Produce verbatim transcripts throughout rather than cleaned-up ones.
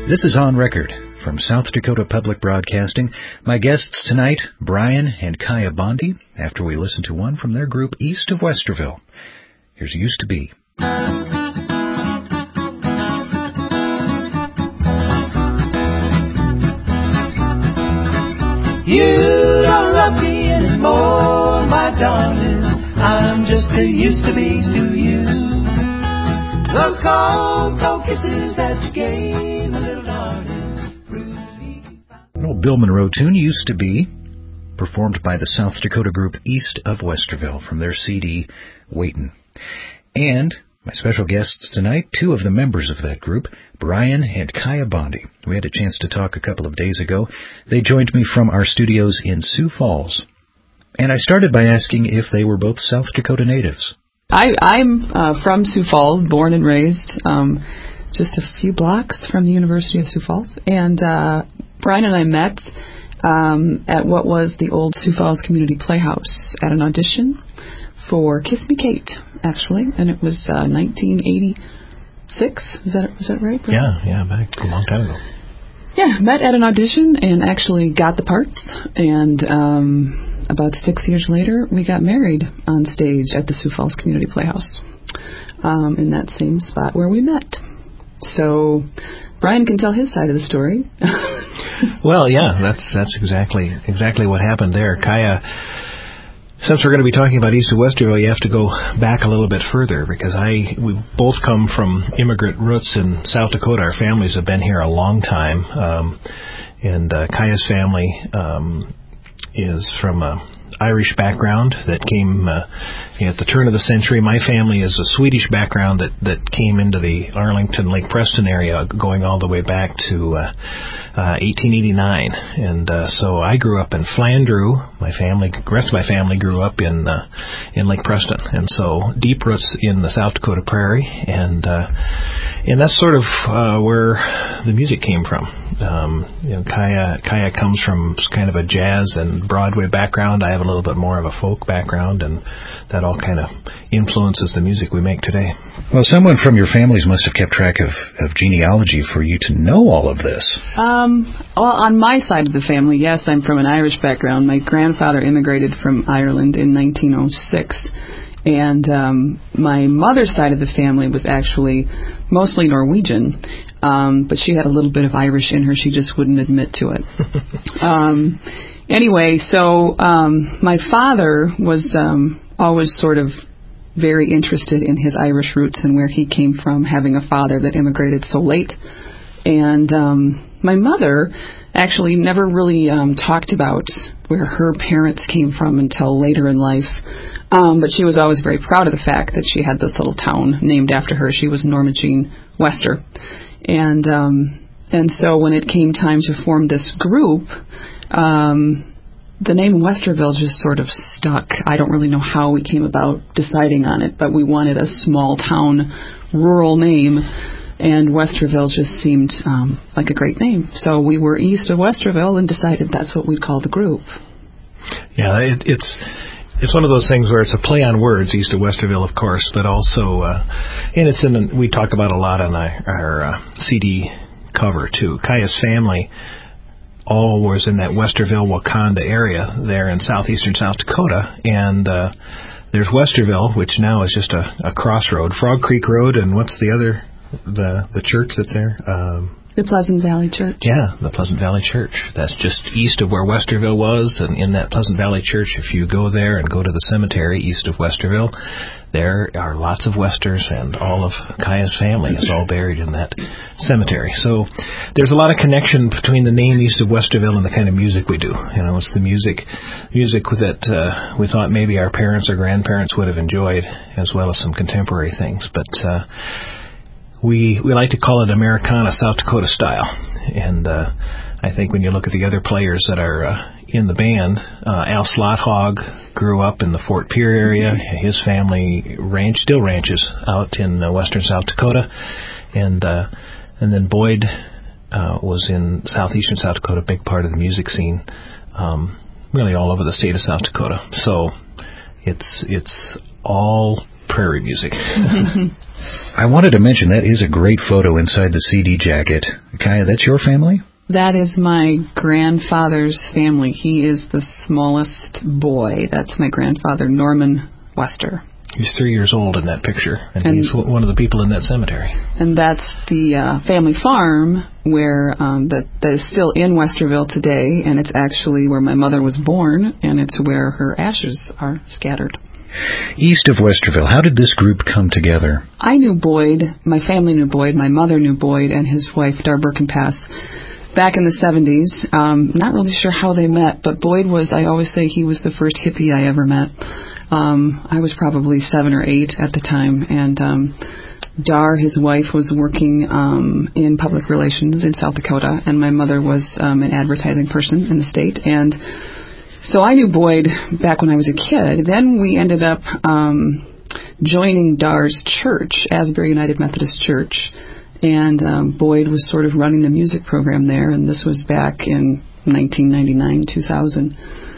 This is On Record from South Dakota Public Broadcasting. My guests tonight, Brian and Kaya Bondi, after we listen to one from their group East of Westerville. Here's Used to Be. You don't love me anymore, my darling. I'm just who used to be to you. Those cold, cold kisses that you gave a little darling. An old Bill Monroe tune, Used to Be, performed by the South Dakota group East of Westerville from their C D, Waitin'. And my special guests tonight, two of the members of that group, Brian and Kaya Bondi. We had a chance to talk a couple of days ago. They joined me from our studios in Sioux Falls. And I started by asking if they were both South Dakota natives. I, I'm uh, from Sioux Falls, born and raised, um, just a few blocks from the University of Sioux Falls. And uh, Brian and I met um, at what was the old Sioux Falls Community Playhouse at an audition for Kiss Me Kate, actually, and it was uh, nineteen eighty-six. Is that is that right, Brian? Yeah, yeah, back a long time ago. Yeah, met at an audition and actually got the parts, and um, about six years later, we got married on stage at the Sioux Falls Community Playhouse, um, in that same spot where we met. So Brian can tell his side of the story. Well, yeah, that's that's exactly exactly what happened there. Kaya, since we're going to be talking about East of Westerville, you have to go back a little bit further, because I we both come from immigrant roots in South Dakota. Our families have been here a long time, um, and uh, Kaya's family um, is from a Irish background that came uh, at the turn of the century. My family is a Swedish background that, that came into the Arlington, Lake Preston area, going all the way back to uh, uh, eighteen eighty-nine. And uh, so I grew up in Flandreau. My family, the rest of my family grew up in uh, in Lake Preston, and so deep roots in the South Dakota Prairie, and uh, and that's sort of uh, where the music came from. Um, you know, Kaya Kaya comes from kind of a jazz and Broadway background. I have a little bit more of a folk background, and that all kind of influences the music we make today. Well, someone from your families must have kept track of, of genealogy for you to know all of this. Um, well, on my side of the family, yes, I'm from an Irish background. My grandfather immigrated from Ireland in nineteen oh six, and um, my mother's side of the family was actually mostly Norwegian, um, but she had a little bit of Irish in her. She just wouldn't admit to it. um, anyway, so um, my father was um, always sort of very interested in his Irish roots and where he came from, having a father that immigrated so late. And um, my mother actually never really um, talked about where her parents came from until later in life. Um, but she was always very proud of the fact that she had this little town named after her. She was Norma Jean Wester. And um, and so when it came time to form this group, um, the name Westerville just sort of stuck. I don't really know how we came about deciding on it, but we wanted a small town, rural name, and Westerville just seemed um, like a great name. So we were East of Westerville and decided that's what we'd call the group. Yeah, it, it's it's one of those things where it's a play on words, East of Westerville, of course, but also, uh, and it's in, we talk about a lot on our, our uh, C D cover, too. Kaya's family all was in that Westerville, Wakanda area there in southeastern South Dakota, and uh, there's Westerville, which now is just a, a crossroad, Frog Creek Road, and what's the other, the the church that's there? Um, the Pleasant Valley Church. Yeah, the Pleasant Valley Church. That's just east of where Westerville was, and in that Pleasant Valley Church, if you go there and go to the cemetery east of Westerville, there are lots of Westers, and all of Kaya's family is all buried in that cemetery. So there's a lot of connection between the name East of Westerville and the kind of music we do. You know, it's the music music that uh, we thought maybe our parents or grandparents would have enjoyed, as well as some contemporary things. But uh, we we like to call it Americana South Dakota style. And uh, I think when you look at the other players that are uh, in the band, uh, Al Slothog grew up in the Fort Pierre area. His family ranch still ranches out in uh, western South Dakota, and uh, and then Boyd uh, was in southeastern South Dakota, a big part of the music scene, um, really all over the state of South Dakota. So it's it's all prairie music. I wanted to mention that is a great photo inside the C D jacket. Kaya, that's your family? That is my grandfather's family. He is the smallest boy. That's my grandfather, Norman Wester. He's three years old in that picture, and, and he's one of the people in that cemetery. And that's the uh, family farm where um, that, that is still in Westerville today, and it's actually where my mother was born, and it's where her ashes are scattered. East of Westerville, how did this group come together? I knew Boyd, my family knew Boyd, my mother knew Boyd and his wife, Dar Birkenpass, back in the seventies. Um, not really sure how they met, but Boyd was, I always say he was the first hippie I ever met. Um, I was probably seven or eight at the time, and um, Dar, his wife, was working um, in public relations in South Dakota, and my mother was um, an advertising person in the state, and so I knew Boyd back when I was a kid. Then we ended up um, joining Dar's church, Asbury United Methodist Church, and um, Boyd was sort of running the music program there, and this was back in nineteen ninety-nine, two thousand.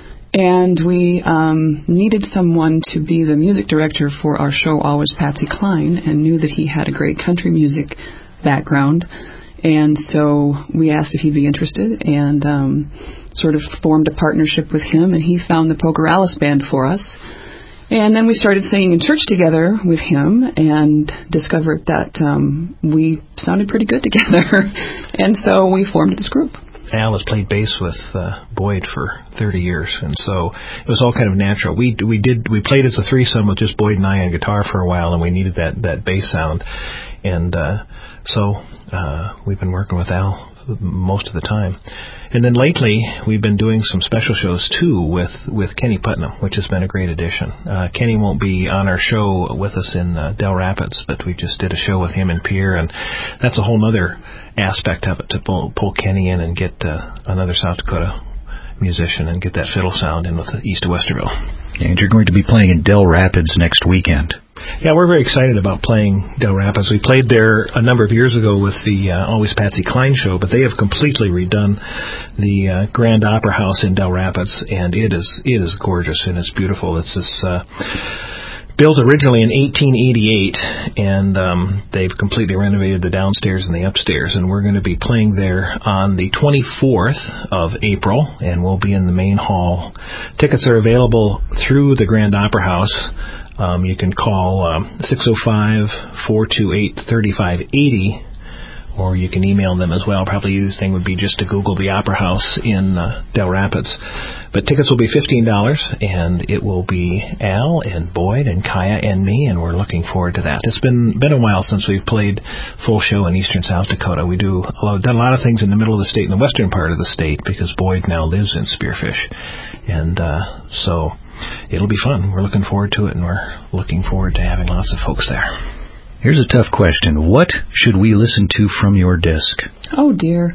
And we um, needed someone to be the music director for our show, Always Patsy Cline, and knew that he had a great country music background. And so we asked if he'd be interested, and um, sort of formed a partnership with him, and he found the Poker Alice Band for us. And then we started singing in church together with him and discovered that um, we sounded pretty good together. And so we formed this group. Al has played bass with uh, Boyd for thirty years, and so it was all kind of natural. We we did we played as a threesome with just Boyd and I on guitar for a while, and we needed that that bass sound, and uh, so uh, we've been working with Al most of the time. And then lately, we've been doing some special shows, too, with, with Kenny Putnam, which has been a great addition. Uh, Kenny won't be on our show with us in uh, Del Rapids, but we just did a show with him in Pierre, and that's a whole other aspect of it, to pull, pull Kenny in and get uh, another South Dakota musician and get that fiddle sound in with the East of Westerville. And you're going to be playing in Del Rapids next weekend. Yeah, we're very excited about playing Del Rapids. We played there a number of years ago with the uh, Always Patsy Cline show, but they have completely redone the uh, Grand Opera House in Del Rapids, and it is it is gorgeous and it's beautiful. It's this uh, built originally in eighteen eighty-eight, and um, they've completely renovated the downstairs and the upstairs, and we're going to be playing there on the twenty-fourth of April, and we'll be in the main hall. Tickets are available through the Grand Opera House. Um, you can call um, six oh five, four two eight, three five eight oh, or you can email them as well. Probably the easiest thing would be just to Google the Opera House in uh, Del Rapids. But tickets will be fifteen dollars, and it will be Al and Boyd and Kaya and me, and we're looking forward to that. It's been been a while since we've played full show in eastern South Dakota. We do a lot, done a lot of things in the middle of the state, in the western part of the state, because Boyd now lives in Spearfish. And uh, so it'll be fun. We're looking forward to it, and we're looking forward to having lots of folks there. Here's a tough question. What should we listen to from your disc? Oh, dear.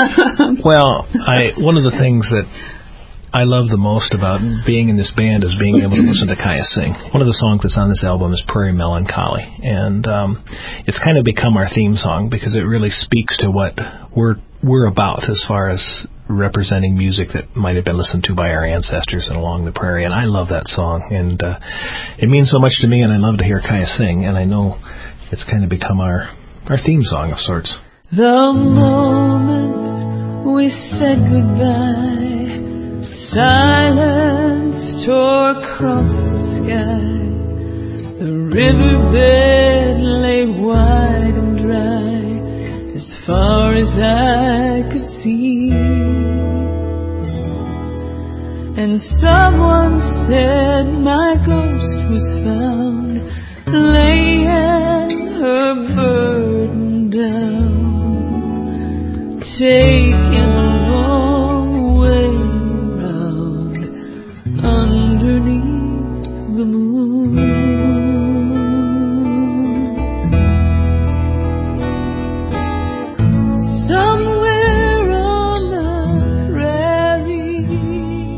Well, I one of the things that I love the most about being in this band is being able to listen to Kaya sing. One of the songs that's on this album is Prairie Melancholy, and um, it's kind of become our theme song because it really speaks to what we're we're about as far as representing music that might have been listened to by our ancestors and along the prairie, and I love that song, and uh, it means so much to me, and I love to hear Kaya sing, and I know it's kind of become our, our theme song of sorts. The moment we said goodbye, silence tore across the sky. The riverbed lay wide and dry as far as I could see. And someone said my ghost was found laying her burden down, taking a long way around underneath the moon. Somewhere on the prairie,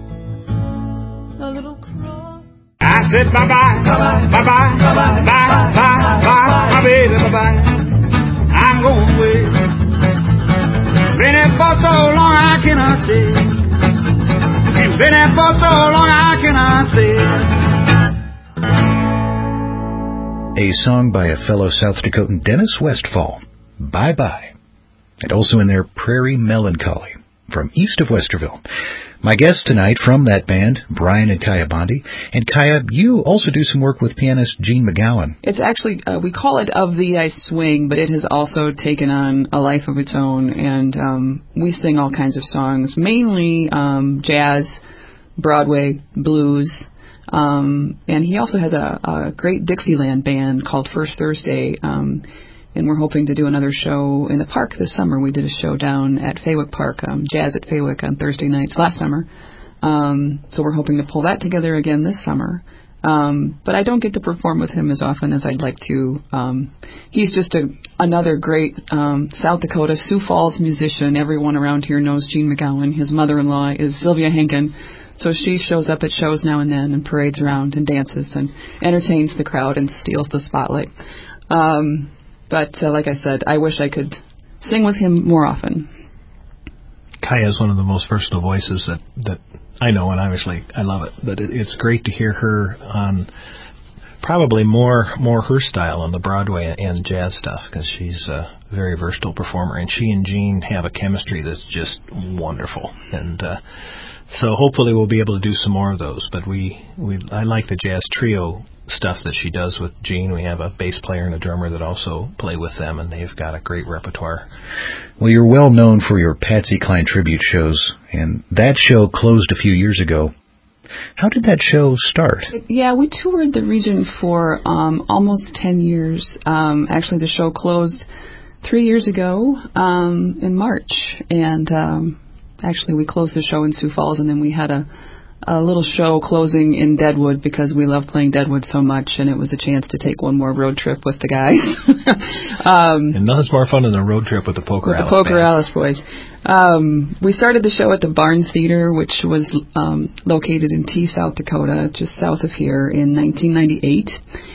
a little cross. I said bye-bye, bye-bye, bye-bye, bye-bye, bye-bye, bye, my baby, bye-bye. I'm going away. Been here for so long, I cannot say. Ain't been here for so long, I cannot say. a song by a fellow South Dakotan, Dennis Westfall, Bye Bye. And also in there, Prairie Melancholy, from east of Westerville. My guests tonight from that band, Brian and Kaya Bondi. And Kaya, you also do some work with pianist Gene McGowan. It's actually, uh, we call it Of Thee I Swing, but it has also taken on a life of its own. And um, we sing all kinds of songs, mainly um, jazz, Broadway, blues. Um, and he also has a, a great Dixieland band called First Thursday. Um, and we're hoping to do another show in the park this summer. We did a show down at Faywick Park, um, Jazz at Faywick on Thursday nights last summer. Um, so we're hoping to pull that together again this summer. Um, but I don't get to perform with him as often as I'd like to. Um, he's just a, another great um, South Dakota Sioux Falls musician. Everyone around here knows Gene McGowan. His mother-in-law is Sylvia Henkin. So she shows up at shows now and then and parades around and dances and entertains the crowd and steals the spotlight. Um, but uh, like I said, I wish I could sing with him more often. Kaya is one of the most versatile voices that, that I know, and obviously I love it. But it, it's great to hear her on probably more more her style on the Broadway and jazz stuff, because she's a very versatile performer, and she and Gene have a chemistry that's just wonderful. And uh, so hopefully we'll be able to do some more of those. But we, we I like the jazz trio stuff that she does with Gene. We have a bass player and a drummer that also play with them, and they've got a great repertoire. Well, you're well known for your Patsy Cline tribute shows, and that show closed a few years ago. How did that show start? Yeah, we toured the region for um, almost ten years. Um, actually, the show closed three years ago um, in March, and um, actually we closed the show in Sioux Falls, and then we had a a little show closing in Deadwood because we love playing Deadwood so much, and it was a chance to take one more road trip with the guys. um, and nothing's more fun than a road trip with the Poker with Alice the Poker band. Alice boys. Um, we started the show at the Barn Theater, which was um, located in Tea, South Dakota, just south of here, in nineteen ninety-eight.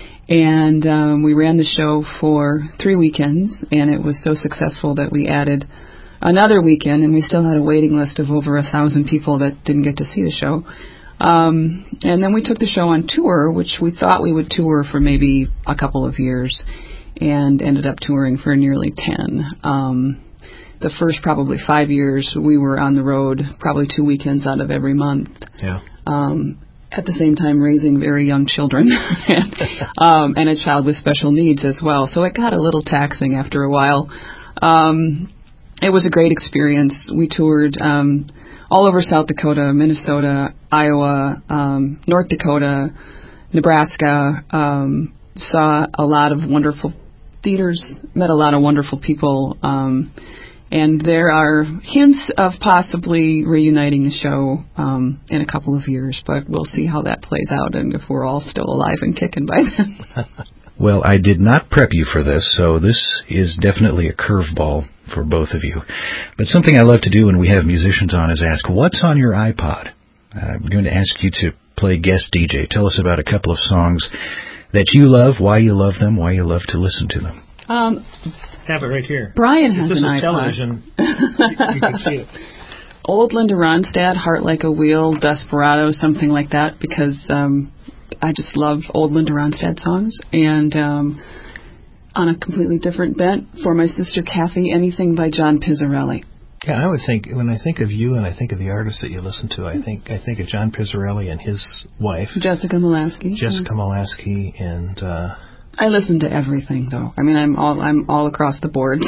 And um, we ran the show for three weekends, and it was so successful that we added another weekend, and we still had a waiting list of over a thousand people that didn't get to see the show. Um, and then we took the show on tour, which we thought we would tour for maybe a couple of years, and ended up touring for nearly ten. Um, the first probably five years, we were on the road probably two weekends out of every month. Yeah. Um, at the same time raising very young children and, um, and a child with special needs as well. So it got a little taxing after a while. Um, It was a great experience. We toured um, all over South Dakota, Minnesota, Iowa, um, North Dakota, Nebraska, um, saw a lot of wonderful theaters, met a lot of wonderful people, um, and there are hints of possibly reuniting the show um, in a couple of years, but we'll see how that plays out and if we're all still alive and kicking by then. Well, I did not prep you for this, so this is definitely a curveball for both of you. But something I love to do when we have musicians on is ask, what's on your iPod? I'm going to ask you to play guest D J. Tell us about a couple of songs that you love, why you love them, why you love to listen to them. Um, Have it right here. Brian has if this an is iPod. Television, you can see it. Old Linda Ronstadt, Heart Like a Wheel, Desperado, something like that, because um, I just love old Linda Ronstadt songs. And um, on a completely different bent, for my sister Kathy, anything by John Pizzarelli. Yeah, I would think, when I think of you and I think of the artists that you listen to, I think I think of John Pizzarelli and his wife, Jessica Molaski. Jessica yeah. Molaski, and uh, I listen to everything, though. I mean, I'm all I'm all across the board.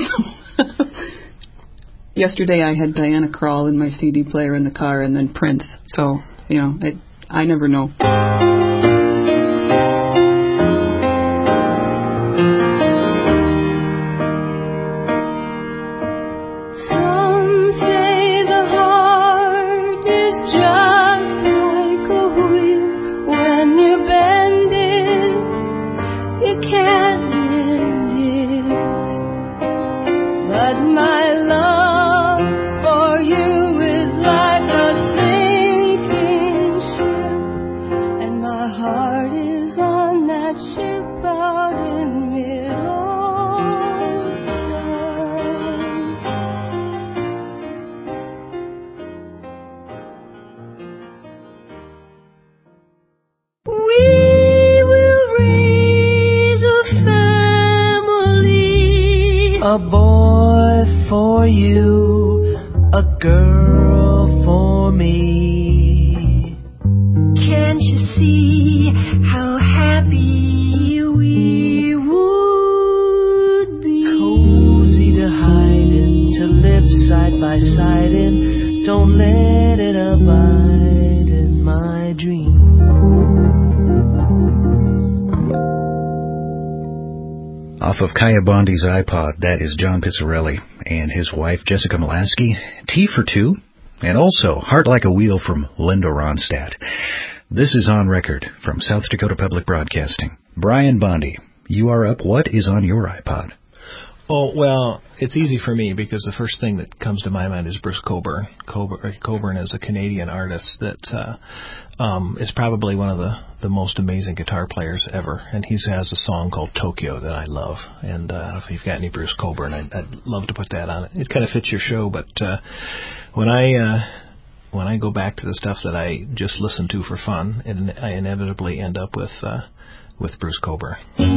Yesterday, I had Diana Krall in my C D player in the car, and then Prince. So, you know, it, I never know. And a girl for me. Can't you see how happy we would be? Cozy to hide in, to live side by side in. Don't let it abide in my dreams. Off of Kaya Bondi's iPod, that is John Pizzarelli and his wife Jessica Molaski, Tea for Two, and also Heart Like a Wheel from Linda Ronstadt. This is On Record from South Dakota Public Broadcasting. Brian Bondi, you are up. What is on your iPod? Oh, well, it's easy for me because the first thing that comes to my mind is Bruce Cockburn. Cockburn, Cockburn is a Canadian artist that uh, um, is probably one of the, the most amazing guitar players ever. And he has a song called Tokyo that I love. And uh, if you've got any Bruce Cockburn, I'd, I'd love to put that on it. It kind of fits your show, but uh, when I... Uh, When I go back to the stuff that I just listen to for fun, and I inevitably end up with uh, with Bruce Cockburn.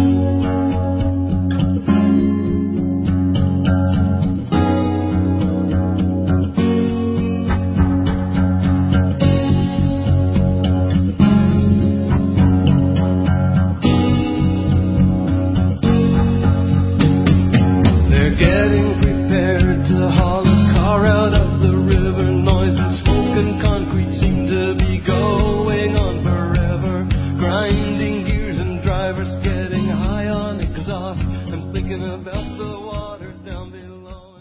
They're getting prepared to haul a car out of the river. Noise and smoke and concrete seem to be going on forever. Grinding gears and drivers getting high on exhaust. I'm thinking about the water down below.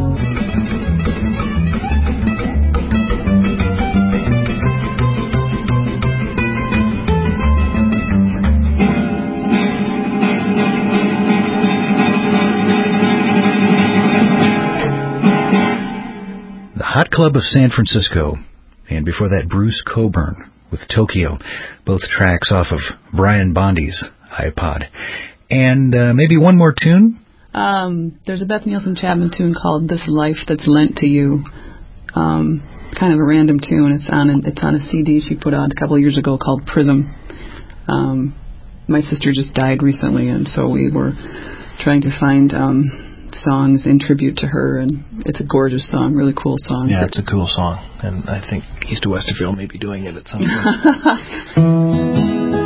The Hot Club of San Francisco, and before that Bruce Cockburn with Tokyo, both tracks off of Brian Bondi's iPod. And uh, maybe one more tune? Um, there's a Beth Nielsen Chapman tune called This Life That's Lent to You. Um, kind of a random tune. It's on a, it's on a C D she put out a couple of years ago called Prism. Um, my sister just died recently, and so we were trying to find um, songs in tribute to her, and it's a gorgeous song, really cool song. Yeah, it's a cool song, and I think East of Westerville may be doing it at some point.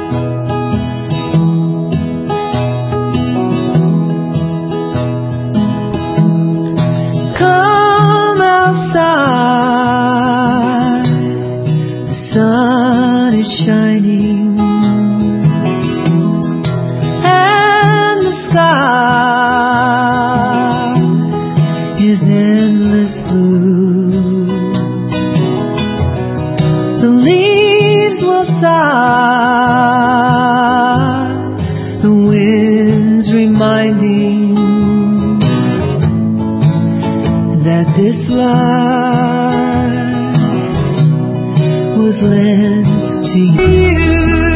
Come outside, the sun is shining, and the sky is endless blue. The leaves will sigh, the wind's reminding that this life was lent to you.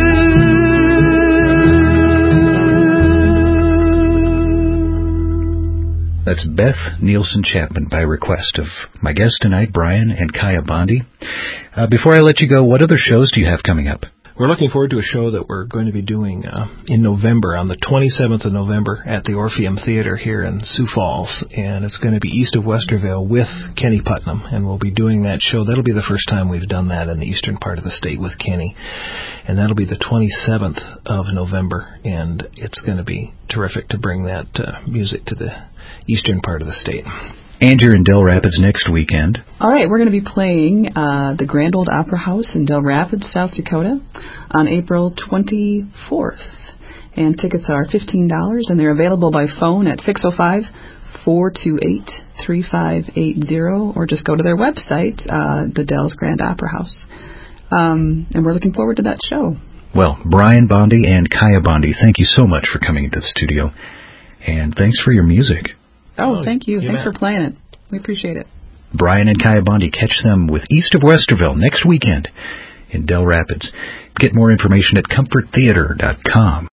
That's Beth Nielsen Chapman by request of my guest tonight, Brian and Kaya Bondi. Uh, before I let you go, what other shows do you have coming up? We're looking forward to a show that we're going to be doing uh, in November, on the twenty-seventh of November at the Orpheum Theater here in Sioux Falls. And it's going to be East of Westerville with Kenny Putnam. And we'll be doing that show. That'll be the first time we've done that in the eastern part of the state with Kenny. And that'll be the twenty-seventh of November. And it's going to be terrific to bring that uh, music to the eastern part of the state. And you're in Del Rapids next weekend. All right, we're going to be playing uh, the Grand Old Opera House in Del Rapids, South Dakota, on April twenty-fourth. And tickets are fifteen dollars, and they're available by phone at six oh five, four two eight, three five eight zero, or just go to their website, uh, the Del's Grand Opera House. Um, and we're looking forward to that show. Well, Brian Bondi and Kaya Bondi, thank you so much for coming into the studio, and thanks for your music. Oh, oh thank you. you Thanks bet. for playing it. We appreciate it. Brian and Kaya Bondi, catch them with East of Westerville next weekend in Del Rapids. Get more information at comfort theater dot com.